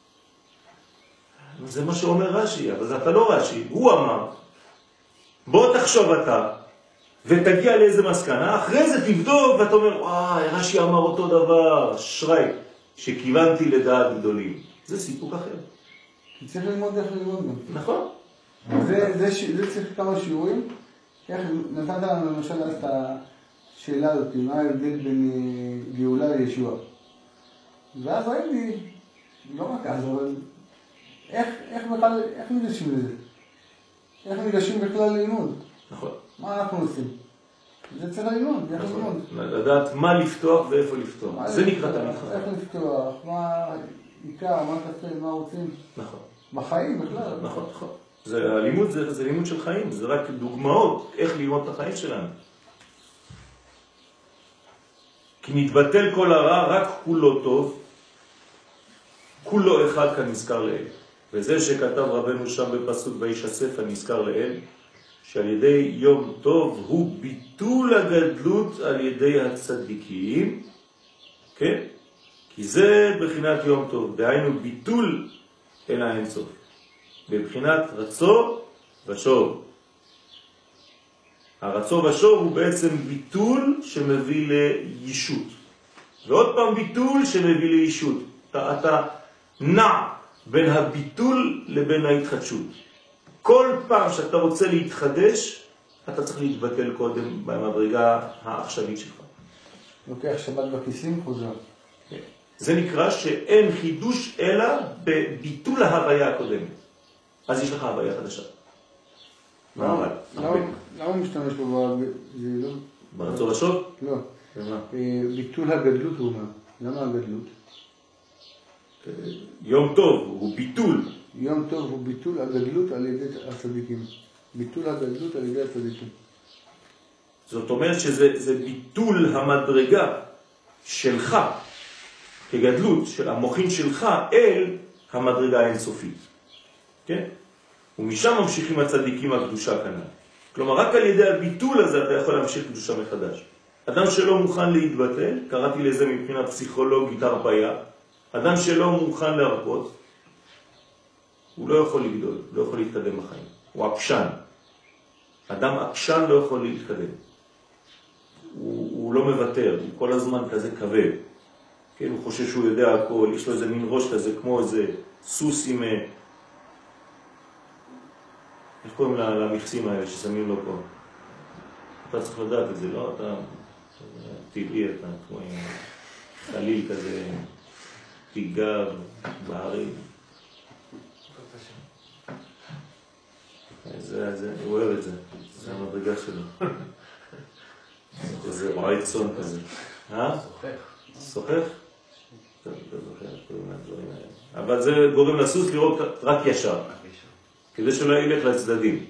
זה מה שאומר רש"י, אבל אתה לא רש"י, הוא אמר, בוא תחשוב אתה, ותגיע לאיזה מסקנה, אחרי זה תבדוק ואתה אומר, וואי, רש"י אמר אותו דבר, אשרי, שכיוונתי לדעת גדולים. זה סיפוק אחר. צריך ללמוד איך ללמוד גם. נכון. זה, זה, זה צריך כמה שיעורים. איך נתנת לנו למשל את השאלה הזאת, מה ההבדל בין גאולה לישועה. ואז ראיתי, לא רק אז, אבל איך, איך בכלל, איך ניגשים לזה? איך ניגשים בכלל ללמוד? נכון. מה אנחנו עושים? זה צריך ללמוד, זה צריך ללמוד. לדעת מה לפתוח ואיפה לפתוח. זה נקרא תלמיד חכם. איך לפתוח, מה עיקר, מה תפקיד, מה רוצים. נכון. בחיים בכלל. נכון, נכון. זה הלימוד, זה, זה לימוד של חיים, זה רק דוגמאות איך ללמוד את החיים שלנו. כי מתבטל כל הרע, רק כולו טוב, כולו אחד כאן נזכר לאל. וזה שכתב רבנו שם בפסוק באיש הספר נזכר לאל, שעל ידי יום טוב הוא ביטול הגדלות על ידי הצדיקים, כן? כי זה בחינת יום טוב, דהיינו ביטול אל האינסוף, בבחינת רצו ושוב. הרצו ושוב הוא בעצם ביטול שמביא לישות, ועוד פעם ביטול שמביא לישות. אתה, אתה נע בין הביטול לבין ההתחדשות. כל פעם שאתה רוצה להתחדש, אתה צריך להתבטל קודם במדרגה העכשווית שלך. לוקח שבת בכיסים חוזר. זה נקרא שאין חידוש אלא בביטול ההוויה הקודמת. אז יש לך הוויה חדשה. למה הוא משתמש בו? ברצו ושוב? לא. ביטול הגדלות הוא אומר. למה הגדלות? יום טוב הוא ביטול. יום טוב הוא ביטול הגדלות על ידי הצדיקים. ביטול הגדלות על ידי הצדיקים. זאת אומרת שזה ביטול המדרגה שלך, כגדלות של המוחין שלך אל המדרגה האינסופית. כן? ומשם ממשיכים הצדיקים הקדושה כנ"ל. כלומר, רק על ידי הביטול הזה אתה יכול להמשיך קדושה מחדש. אדם שלא מוכן להתבטל, קראתי לזה מבחינה פסיכולוגית הרפיה, אדם שלא מוכן להרפות, הוא לא יכול לגדול, לא יכול להתקדם בחיים. הוא עקשן. אדם עקשן לא יכול להתקדם. הוא, הוא לא מוותר, הוא כל הזמן כזה כבד. כן, הוא חושב שהוא יודע הכל, יש לו איזה מין ראש כזה, כמו איזה סוס עם... איך קוראים למכסים האלה ששמים לו פה? אתה צריך לדעת את זה, לא? אתה טבעי, אתה כמו חליל כזה, פיגר, בהרי. זה, זה, הוא אוהב את זה, זה המדרגה שלו. איזה רועי צאן כזה. אה? סוחך. סוחך? טוב, לא זוכר, קוראים לדברים האלה. אבל זה גורם לסוס לראות רק ישר. כדי שלא ילך לצדדים.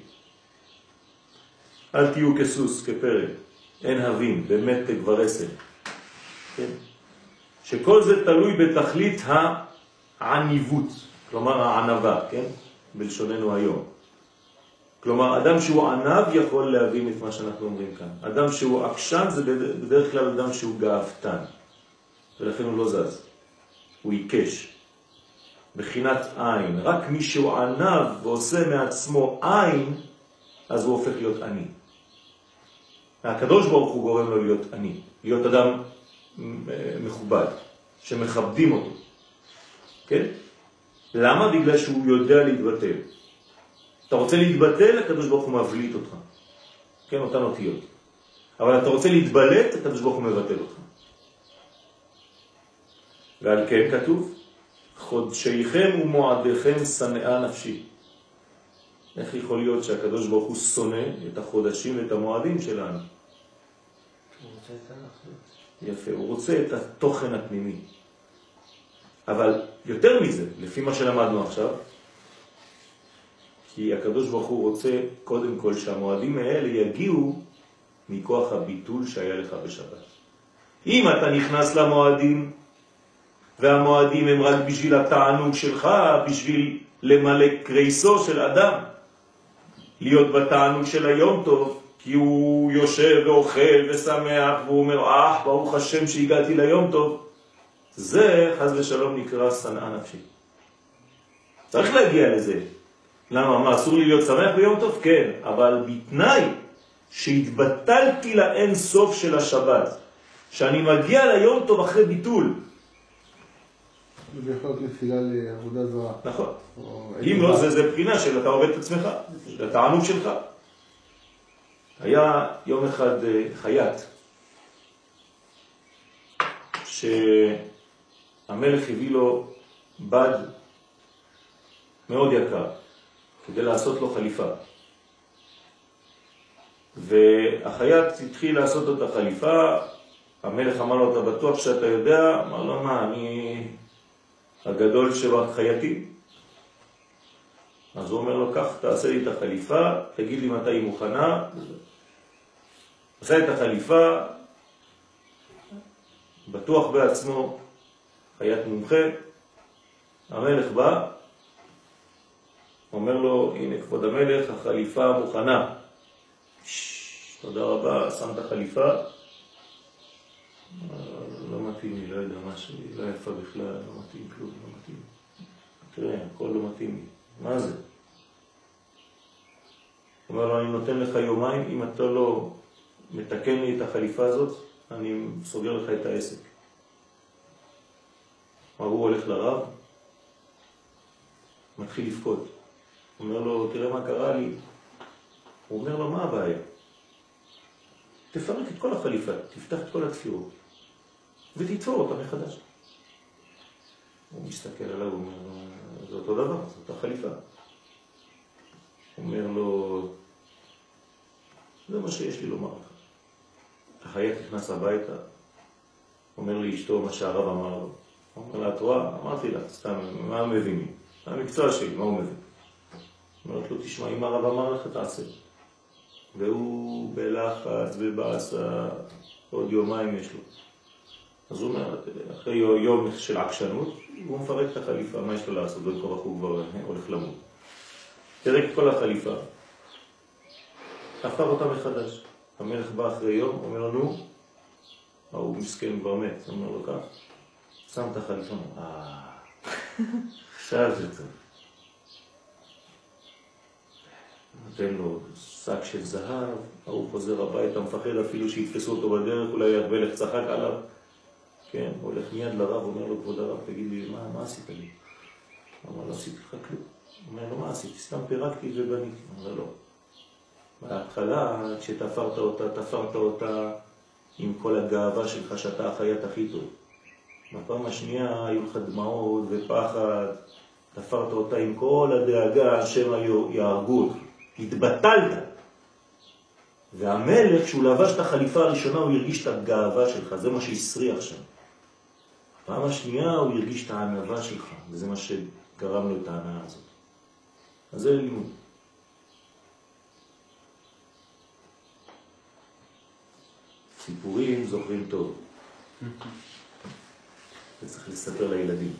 אל תהיו כסוס, כפרק, אין הבין, באמת כגברסל. כן? שכל זה תלוי בתכלית העניבות, כלומר הענבה, כן? בלשוננו היום. כלומר, אדם שהוא ענב יכול להבין את מה שאנחנו אומרים כאן. אדם שהוא עקשן זה בדרך כלל אדם שהוא גאוותן, ולכן הוא לא זז, הוא עיקש. בחינת עין. רק מי שהוא ענב ועושה מעצמו עין, אז הוא הופך להיות עני. הקדוש ברוך הוא גורם לו להיות עני, להיות אדם מכובד, שמכבדים אותו. כן? למה? בגלל שהוא יודע להתבטל. אתה רוצה להתבטל, הקדוש ברוך הוא מבליט אותך. כן, אותן אותיות. אבל אתה רוצה להתבלט, הקדוש ברוך הוא מבטל אותך. ועל כן כתוב, חודשיכם ומועדיכם שנאה נפשי. איך יכול להיות שהקדוש ברוך הוא שונא את החודשים ואת המועדים שלנו? הוא רוצה את האחדות. יפה, הוא רוצה את התוכן הפנימי. אבל יותר מזה, לפי מה שלמדנו עכשיו, כי הקדוש ברוך הוא רוצה קודם כל שהמועדים האלה יגיעו מכוח הביטול שהיה לך בשבת. אם אתה נכנס למועדים, והמועדים הם רק בשביל התענוג שלך, בשביל למלא קריסו של אדם, להיות בתענוג של היום טוב, כי הוא יושב ואוכל ושמח, והוא אומר, אה, ברוך השם שהגעתי ליום טוב, זה חס ושלום נקרא שנאה נפשי. צריך להגיע לזה. למה? מה, אסור לי להיות שמח ביום טוב? כן, אבל בתנאי שהתבטלתי לאין סוף של השבת, שאני מגיע ליום טוב אחרי ביטול. זה יכול להיות נפילה לעבודה זרה. נכון. אם לא, זה, זה בחינה של אתה עובד את עצמך, של התענוג שלך. היה יום אחד חייט, שהמלך הביא לו בד מאוד יקר, כדי לעשות לו חליפה. והחייט התחיל לעשות את החליפה, המלך אמר לו, אתה בטוח שאתה יודע? אמר לו, מה, אני הגדול שבחייטים? אז הוא אומר לו, כך, תעשה לי את החליפה, תגיד לי מתי היא מוכנה. עשה את החליפה, בטוח בעצמו, חייט מומחה, המלך בא, אומר לו, הנה כבוד המלך, החליפה מוכנה. שש, תודה רבה, שם את החליפה. לא מתאים לי, לא יודע משהו, לא יפה בכלל, לא מתאים כלום, לא מתאים. תראה, הכל לא מתאים לי. מה זה? אומר לו, אני נותן לך יומיים, אם אתה לא מתקן לי את החליפה הזאת, אני סוגר לך את העסק. הוא הולך לרב, מתחיל לפקוד. אומר לו, תראה מה קרה לי. הוא אומר לו, מה הבעיה? תפרק את כל החליפה, תפתח את כל התפירות, ותתפור אותה מחדש. הוא מסתכל עליו, הוא אומר לו, זה אותו דבר, זאת החליפה. הוא אומר לו, זה מה שיש לי לומר לך. החייט נכנס הביתה, אומר לי אשתו מה שהרב אמר לו. הוא אומר לה, את רואה? אמרתי לה, סתם, מה הוא מבין לי? זה המקצוע שלי, מה הוא מבין? אומרת לו, תשמע, אם הרב אמר לך, תעשה. והוא בלחץ ובעשה, עוד יומיים יש לו. אז הוא אומר, אחרי יום של עקשנות, הוא מפרק את החליפה, מה יש לו לעשות? בין כוח הוא כבר הולך למות. פרק את כל החליפה, תפר אותה מחדש. המלך בא אחרי יום, אומר לו, נו, הוא מסכן כבר מת, אומר לו כך, שם את החליפה, אה, עכשיו זה טוב. נותן לו שק של זהב, הוא חוזר הביתה, מפחד אפילו שיתפסו אותו בדרך, אולי המלך צחק עליו. כן, הוא הולך מיד לרב, אומר לו, כבוד הרב, תגיד לי, מה, מה עשית לי? הוא אומר, לא עשיתי לך כלום. הוא אומר לו, מה עשיתי? סתם פירקתי ובניתי. הוא אומר לו, בהתחלה, כשתפרת אותה, תפרת אותה עם כל הגאווה שלך שאתה החייט הכי טוב. בפעם השנייה היו לך דמעות ופחד, תפרת אותה עם כל הדאגה, השם יהרגו אותך. התבטלת. והמלך, כשהוא לבש את החליפה הראשונה, הוא הרגיש את הגאווה שלך, זה מה שהסריח שם. פעם השנייה הוא הרגיש את הענווה שלך, וזה מה שגרם לו את הענווה הזאת. אז זה לימוד. סיפורים זוכרים טוב. וצריך לספר לילדים.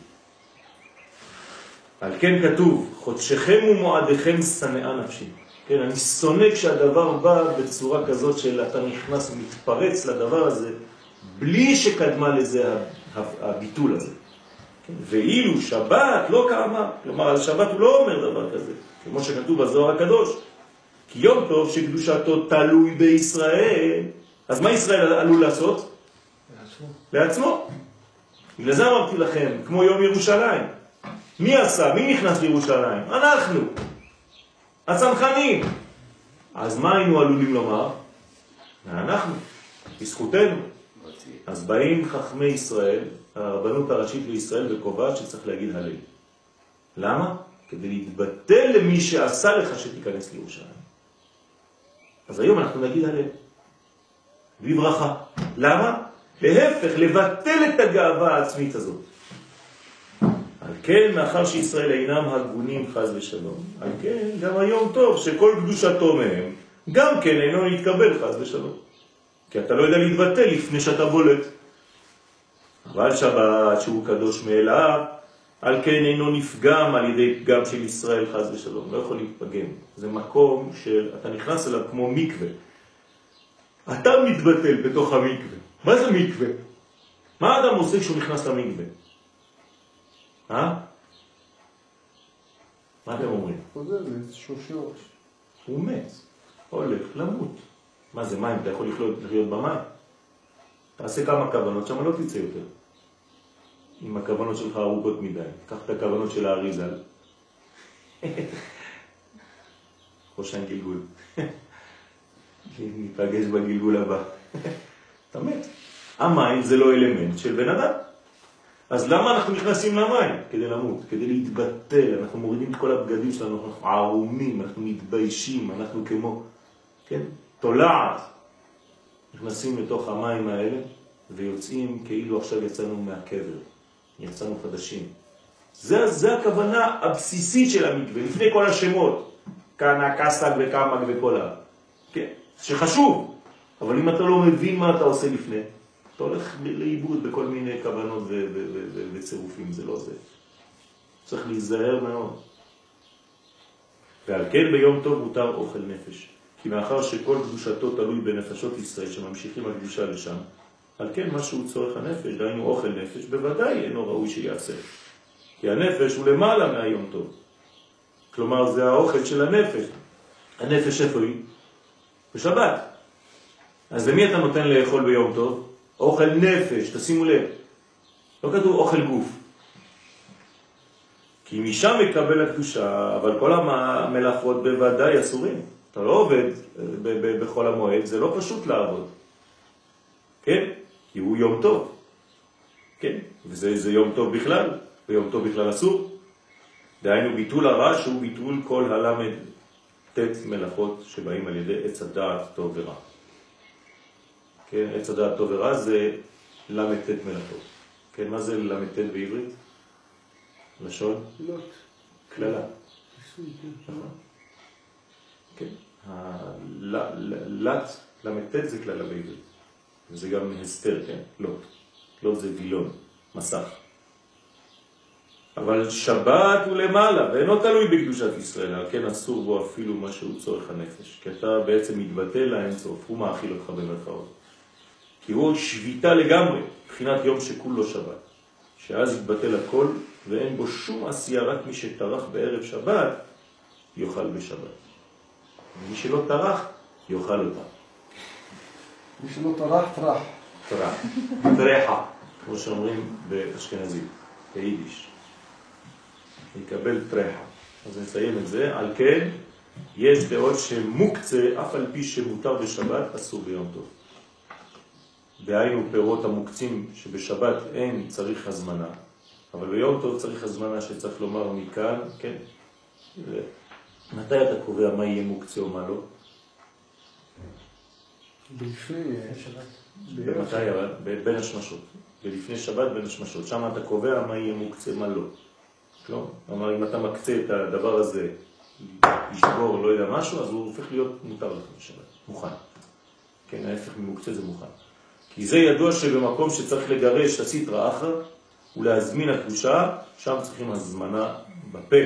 על כן כתוב, חודשכם ומועדיכם שנאה נפשי. כן, אני שונא כשהדבר בא בצורה כזאת של אתה נכנס ומתפרץ לדבר הזה, בלי שקדמה לזה הביטול הזה. כן, ואילו שבת לא קמה, כלומר על שבת הוא לא אומר דבר כזה, כמו שכתוב בזוהר הקדוש. כי יום טוב שקדושתו תלוי בישראל, אז מה ישראל עלול לעשות? לעצמו. לעצמו. בגלל זה אמרתי לכם, כמו יום ירושלים. מי עשה? מי נכנס לירושלים? אנחנו. הצנחנים. אז מה היינו עלולים לומר? אנחנו. בזכותנו. אז באים חכמי ישראל, הרבנות הראשית לישראל, וקובעת שצריך להגיד הלל. למה? כדי להתבטל למי שעשה לך שתיכנס לירושלים. אז היום אנחנו נגיד הלל. בברכה. למה? להפך, לבטל את הגאווה העצמית הזאת. על כן, מאחר שישראל אינם הגונים חז ושלום, על כן, גם היום טוב שכל קדושתו מהם, גם כן אינו להתקבל חז ושלום. כי אתה לא יודע להתבטל לפני שאתה בולט. אבל שבת שהוא קדוש מאליו, על כן אינו נפגם על ידי פגם של ישראל חז ושלום. לא יכול להתפגם. זה מקום שאתה נכנס אליו כמו מקווה. אתה מתבטל בתוך המקווה. מה זה מקווה? מה האדם עושה כשהוא נכנס למקווה? אה? מה אתם אומרים? חוזר לאיזשהו שורש. הוא מת. הולך למות. מה זה מים? אתה יכול לחיות, לחיות במים? תעשה כמה כוונות, שם לא תצא יותר. אם הכוונות שלך ארוכות מדי. קח את הכוונות של האריזל. חושן גלגול. ניפגש בגלגול הבא. אתה מת. המים זה לא אלמנט של בן אדם. אז למה אנחנו נכנסים למים? כדי למות, כדי להתבטל. אנחנו מורידים את כל הבגדים שלנו, אנחנו ערומים, אנחנו מתביישים, אנחנו כמו... כן? תולעת, נכנסים לתוך המים האלה ויוצאים כאילו עכשיו יצאנו מהקבר, יצאנו חדשים. זה, זה הכוונה הבסיסית של המקווה, לפני כל השמות, קנה, קסק וקמק וכל ה... כן, שחשוב, אבל אם אתה לא מבין מה אתה עושה לפני, אתה הולך לאיבוד בכל מיני כוונות וצירופים, זה לא זה. צריך להיזהר מאוד. ועל כן ביום טוב מותר אוכל נפש. כי מאחר שכל קדושתו תלוי בנפשות ישראל שממשיכים הקדושה לשם, על כן מה שהוא צורך הנפש, דהיינו אוכל נפש, בוודאי אינו ראוי שיעשה. כי הנפש הוא למעלה מהיום טוב. כלומר זה האוכל של הנפש. הנפש איפה היא? בשבת. אז למי אתה נותן לאכול ביום טוב? אוכל נפש, תשימו לב. לא כתוב אוכל גוף. כי משם מקבל הקדושה, אבל כל המלאכות בוודאי אסורים. אתה לא עובד בכל המועד, זה לא פשוט לעבוד. כן? כי הוא יום טוב. כן? וזה זה יום טוב בכלל, ויום טוב בכלל אסור. דהיינו ביטול הרע שהוא ביטול כל הלמד תת מלאכות שבאים על ידי עץ הדעת טוב ורע. כן? עץ הדעת טוב ורע זה למד תת מלאכות. כן? מה זה למד תת בעברית? לשון? לוט. כללה. נכון. כן. הלט, למתת זה כללה בעברית. וזה גם הסתר, כן? לוט. לוט זה וילון, מסך. אבל שבת הוא למעלה, ואינו תלוי בקדושת ישראל, כן אסור בו אפילו מה שהוא צורך הנפש. כי אתה בעצם מתבטא לאינסוף, הוא מאכיל אותך במרכאות. כי הוא שביטה לגמרי, מבחינת יום שכולו שבת. שאז יתבטל הכל, ואין בו שום עשייה, רק מי שטרח בערב שבת, יאכל בשבת. ומי שלא טרח, יאכל אותה. מי שלא טרח, טרח. טרח. טרחה, כמו שאומרים באשכנזית, ביידיש. יקבל טרחה. אז נסיים את זה. על כן, יש דעות שמוקצה, אף על פי שמותר בשבת, אסור ביום טוב. דהיינו פירות המוקצים שבשבת אין צריך הזמנה, אבל ביום טוב צריך הזמנה שצריך לומר מכאן, כן? מתי אתה קובע מה יהיה מוקצה או מה לא? בלפני שבת. במתי אבל? בין השמשות. בלפני שבת בין השמשות. שם אתה קובע מה יהיה מוקצה, מה לא. כלומר, כלומר, אם אתה מקצה את הדבר הזה, לשבור לא יודע משהו, אז הוא הופך להיות מותר לך בשבת. מוכן. כן, ההפך ממוקצה זה מוכן. כי זה ידוע שבמקום שצריך לגרש את הסטרא אחרא ולהזמין הקדושה, שם צריכים הזמנה בפה.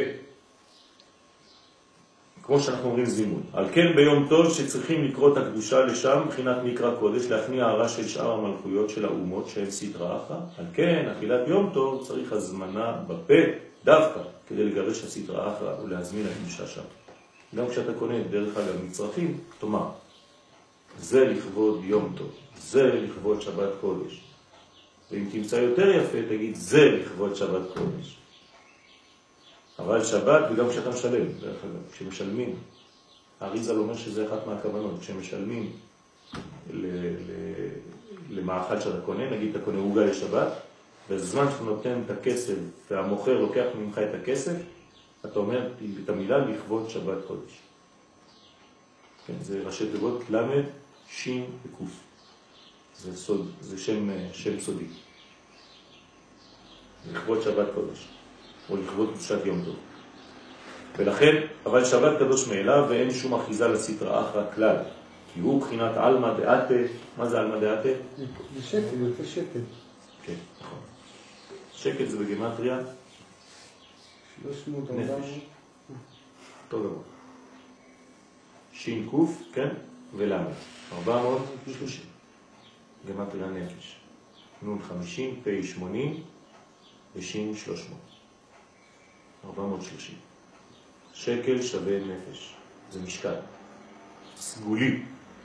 כמו שאנחנו אומרים זימון. על כן ביום טוב שצריכים לקרוא את הקדושה לשם, מבחינת מקרא קודש, להכניע הערה של שאר המלכויות של האומות שהן סטרא אחרא. על כן, אכילת יום טוב צריך הזמנה בפה, דווקא, כדי לגרש את הסטרא אחרא ולהזמין הקדושה שם. גם כשאתה קונה דרך אגב מצרכים, תאמר, זה לכבוד יום טוב, זה לכבוד שבת קודש. ואם תמצא יותר יפה, תגיד, זה לכבוד שבת קודש. אבל שבת, וגם כשאתה משלם, דרך אגב, כשמשלמים, האריז"ל אומר שזה אחת מהכוונות, כשמשלמים למאכל שאתה קונה, נגיד אתה קונה עוגה לשבת, בזמן שאתה נותן את הכסף, והמוכר לוקח ממך את הכסף, אתה אומר את המילה לכבוד שבת קודש. כן, זה ראשי תיבות למד, שין וקוף. זה סוד, זה שם, שם סודי. לכבוד שבת קודש, או לכבוד קדושת יום טוב. ולכן, אבל שבת קדוש מאליו, ואין שום אחיזה לסטרא אחרא כלל. כי הוא בחינת אלמא דעתה. מה זה אלמא דעתה? זה שקט, זה שקט. כן, נכון. שקט זה בגימטריה נפש. אותו דבר. שין קוף, כן? ולמד. ארבע מאות ושלושים. גימטריה נפש. נון חמישים, פי שמונים, ושין שלוש מאות. ארבע מאות ושלושים. שקל שווה נפש. זה משקל. סגולי.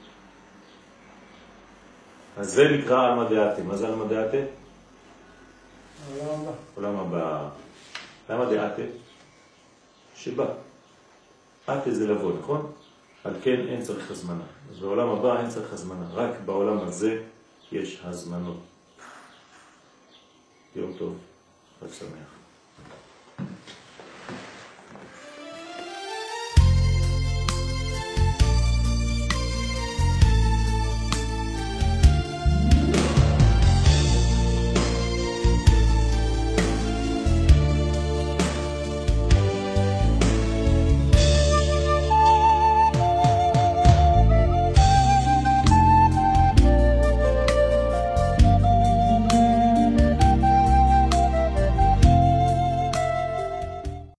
אז זה נקרא אלמא דעתה. מה זה אלמא דעתה? עולם הבא. עולם הבא. למה דעתה? שבא. עתה זה לבוא, נכון? על כן אין צריך הזמנה. אז בעולם הבא אין צריך הזמנה. רק בעולם הזה יש הזמנות. יום טוב. חג שמח.